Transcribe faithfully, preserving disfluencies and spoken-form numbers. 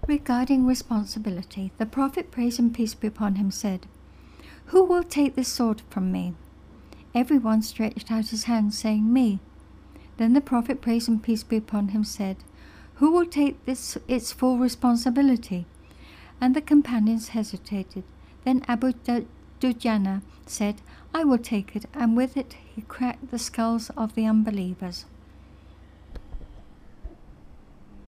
Regarding responsibility, the Prophet, praise and peace be upon him, said, "Who will take this sword from me?" Everyone stretched out his hand, saying, "Me." Then the Prophet, praise and peace be upon him, said, "Who will take this its full responsibility?" And the companions hesitated. Then Abu Dujana said, "I will take it," and with it he cracked the skulls of the unbelievers.